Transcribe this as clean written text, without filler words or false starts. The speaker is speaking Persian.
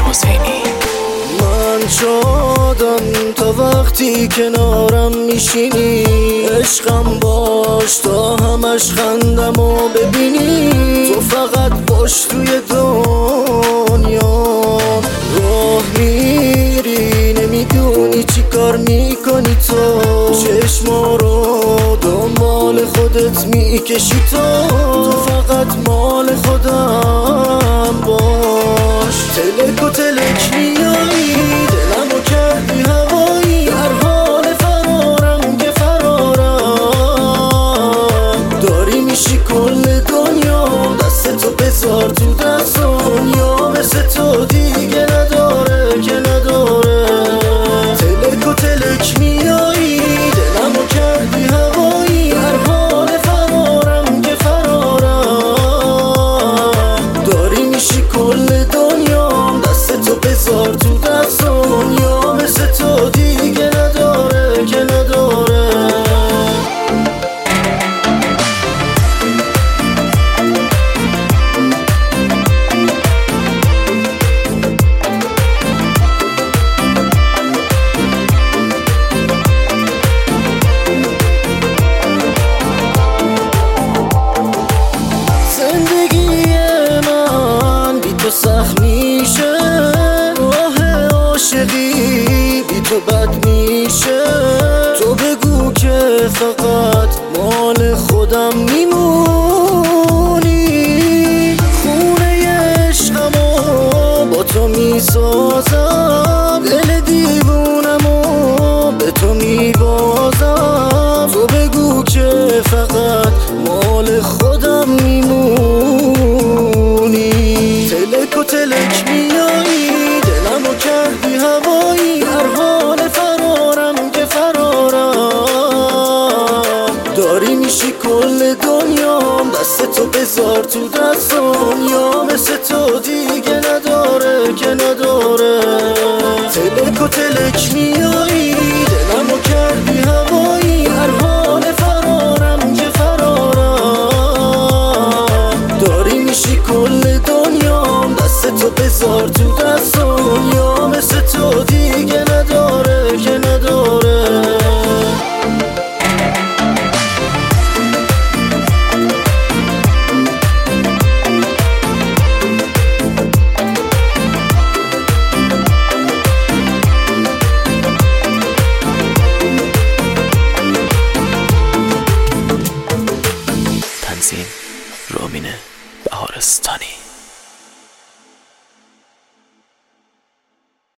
حسینی. من شادم تا وقتی کنارم میشینی، عشقم باش تا همش خندمو ببینی. تو فقط باش توی دنیا راه میری، نمیدونی چی کار میکنی تو، چشما رو دنبال خودت میکشی تو فقط مال خودم باش. تلک و تلک میایی، دلمو کردی هوایی، در حال فرارم که فرارم. داری میشی کل دنیا، دست تو بذار تو دست دنیا، مثل تو دیگه نداره که نداره. تلک و تلک میایی، دلمو کردی هوایی، در حال فرارم که فرارم. داری میشی کل دنیا، دست تو بذار تو دست دنیا، مثل تو دیگه نداره که نداره. سخت میشه، راه عاشقی بی تو بد میشه. تو بگو که فقط مال خودم میمونی، خونه عشقمو با تو میسازم، دل دیوونمو به تو میبازم. تو بگو که فقط مال خودم میمونی. تلک و تلک میایی، دلمو کردی هوایی، در حال فرارم که فرارم. داری میشی کل دنیا، دست تو بذار تو دست دنیا، مثل تو دیگه نداره که نداره. تلک و تلک میایی، دلمو کردی هوایی، در حال فرارم که فرارم. داری میشی کل دنیا، دست تو بذار تو دست دنیا، مثل تو دیگه نداره که نداره. تنظیم رامین بهارستانی.